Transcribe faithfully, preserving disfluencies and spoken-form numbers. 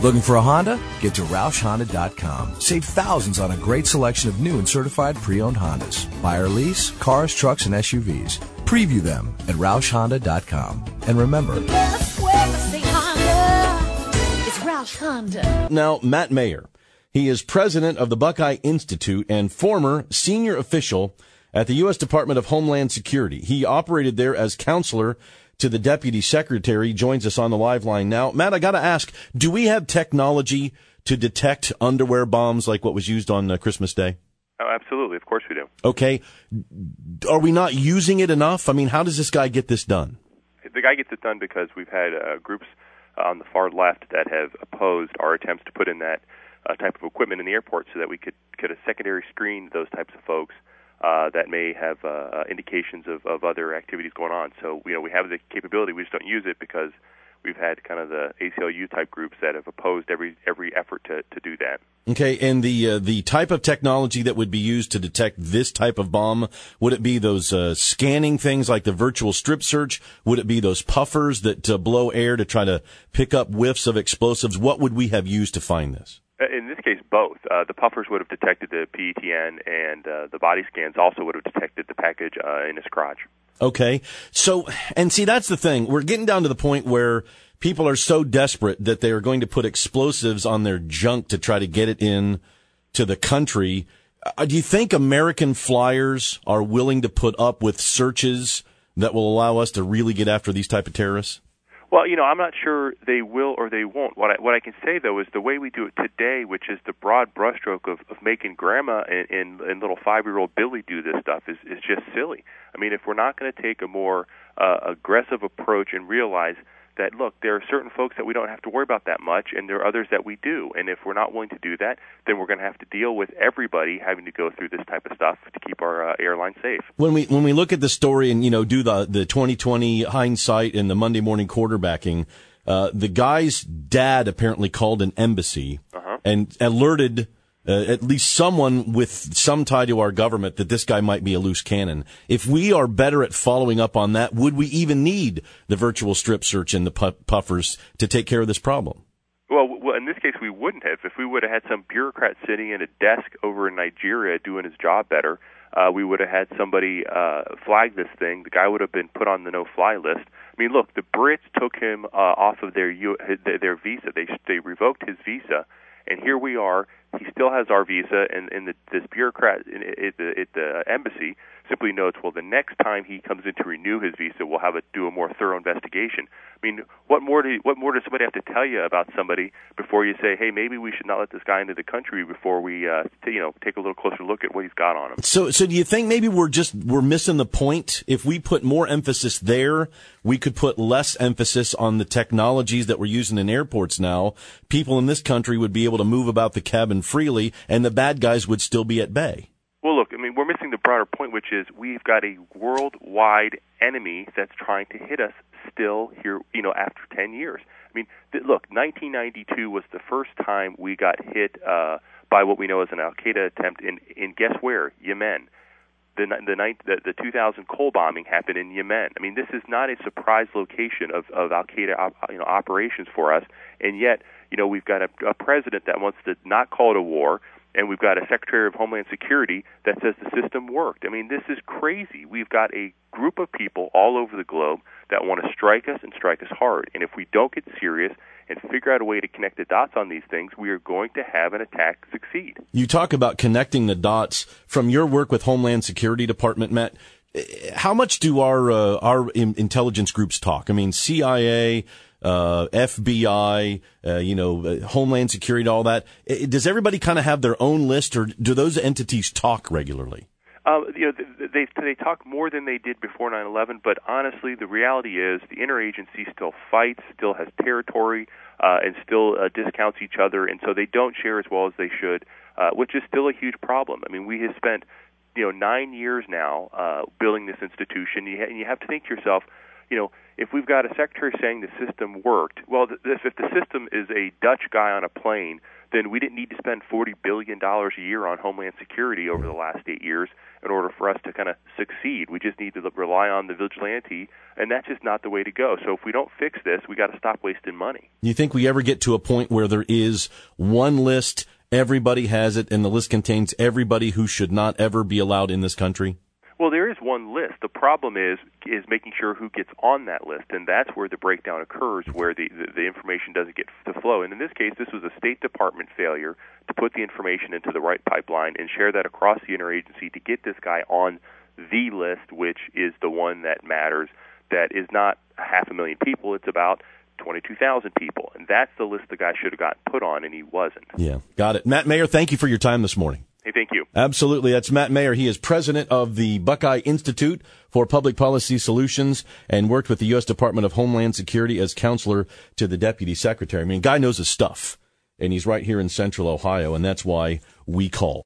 Looking for a Honda? Get to Roush Honda dot com. Save thousands on a great selection of new and certified pre-owned Hondas. Buy or lease, cars, trucks, and S U Vs. Preview them at Roush Honda dot com. And remember, Roush Honda. Now, Matt Mayer. He is president of the Buckeye Institute and former senior official at the U S Department of Homeland Security. He operated there as counselor to the deputy secretary. He joins us on the live line now. Matt, I got to ask, do we have technology to detect underwear bombs like what was used on uh, Christmas Day? Oh, absolutely. Of course we do. Okay. Are we not using it enough? I mean, how does this guy get this done? The guy gets it done because we've had uh, groups on the far left that have opposed our attempts to put in that uh, type of equipment in the airport so that we could get a secondary screen those types of folks uh, that may have uh, indications of, of other activities going on. So, you know, we have the capability. We just don't use it because we've had kind of the A C L U type groups that have opposed every every effort to, to do that. Okay, and the uh, the type of technology that would be used to detect this type of bomb, would it be those uh, scanning things like the virtual strip search? Would it be those puffers that uh, blow air to try to pick up whiffs of explosives? What would we have used to find this? In this case, both. Uh, the puffers would have detected the P E T N, and uh, the body scans also would have detected the package uh, in his crotch. Okay. So, and see, that's the thing. We're getting down to the point where people are so desperate that they are going to put explosives on their junk to try to get it in to the country. Uh, do you think American flyers are willing to put up with searches that will allow us to really get after these type of terrorists? Well, you know, I'm not sure they will or they won't. What I, what I can say, though, is the way we do it today, which is the broad brushstroke of, of making grandma and, and, and little five-year-old Billy do this stuff is, is just silly. I mean, if we're not going to take a more uh, aggressive approach and realize that, look, there are certain folks that we don't have to worry about that much, and there are others that we do. And if we're not willing to do that, then we're going to have to deal with everybody having to go through this type of stuff to keep our uh, airline safe. When we when we look at the story and, you know, do the the twenty twenty hindsight and the Monday morning quarterbacking, uh, the guy's dad apparently called an embassy uh-huh. and alerted Uh, at least someone with some tie to our government that this guy might be a loose cannon. If we are better at following up on that, would we even need the virtual strip search and the pu- puffers to take care of this problem? Well, well, in this case, we wouldn't have. If we would have had some bureaucrat sitting at a desk over in Nigeria doing his job better, uh, we would have had somebody uh, flag this thing. The guy would have been put on the no-fly list. I mean, look, the Brits took him uh, off of their U- their visa. They they revoked his visa. And here we are. He still has our visa, and, and the, this bureaucrat at the, at the embassy simply notes, well, the next time he comes in to renew his visa, we'll have a do a more thorough investigation. I mean, what more do what more does somebody have to tell you about somebody before you say, hey, maybe we should not let this guy into the country before we, uh, t- you know, take a little closer look at what he's got on him. So, so do you think maybe we're just we're missing the point? If we put more emphasis there, we could put less emphasis on the technologies that we're using in airports now. People in this country would be able to move about the cabin freely, and the bad guys would still be at bay. Well, look, I mean, we're missing the broader point, which is we've got a worldwide enemy that's trying to hit us still here, you know, after ten years. I mean, th- look, nineteen ninety-two was the first time we got hit uh, by what we know as an Al-Qaeda attempt in, in guess where? Yemen. The, the, the, the two thousand Cole bombing happened in Yemen. I mean, this is not a surprise location of, of Al-Qaeda op, you know, operations for us, and yet, you know, we've got a, a president that wants to not call it a war, and we've got a Secretary of Homeland Security that says the system worked. I mean, this is crazy. We've got a group of people all over the globe that want to strike us and strike us hard. And if we don't get serious and figure out a way to connect the dots on these things, we are going to have an attack succeed. You talk about connecting the dots from your work with Homeland Security Department, Matt. How much do our uh, our intelligence groups talk? I mean, C I A, uh, F B I, uh, you know, uh, Homeland Security, all that. Does everybody kind of have their own list, or do those entities talk regularly? Uh, you know, they they talk more than they did before nine eleven, but honestly, the reality is the interagency still fights, still has territory, uh, and still uh, discounts each other, and so they don't share as well as they should, uh, which is still a huge problem. I mean, we have spent, you know, nine years now uh, building this institution, you ha- and you have to think to yourself, you know, if we've got a secretary saying the system worked, well, th- if the system is a Dutch guy on a plane, then we didn't need to spend forty billion dollars a year on Homeland Security over the last eight years in order for us to kind of succeed. We just need to rely on the vigilante, and that's just not the way to go. So if we don't fix this, we got to stop wasting money. Do you think we ever get to a point where there is one list, everybody has it, and the list contains everybody who should not ever be allowed in this country? Well, there is one list. The problem is is making sure who gets on that list, and that's where the breakdown occurs, where the, the, the information doesn't get to flow. And in this case, this was a State Department failure to put the information into the right pipeline and share that across the interagency to get this guy on the list, which is the one that matters, that is not half a million people. It's about twenty-two thousand people, and that's the list the guy should have gotten put on, and he wasn't. Yeah, got it. Matt Mayer, thank you for your time this morning. Hey, thank you. Absolutely. That's Matt Mayer. He is president of the Buckeye Institute for Public Policy Solutions and worked with the U S Department of Homeland Security as counselor to the deputy secretary. I mean, guy knows his stuff, and he's right here in central Ohio, and that's why we call.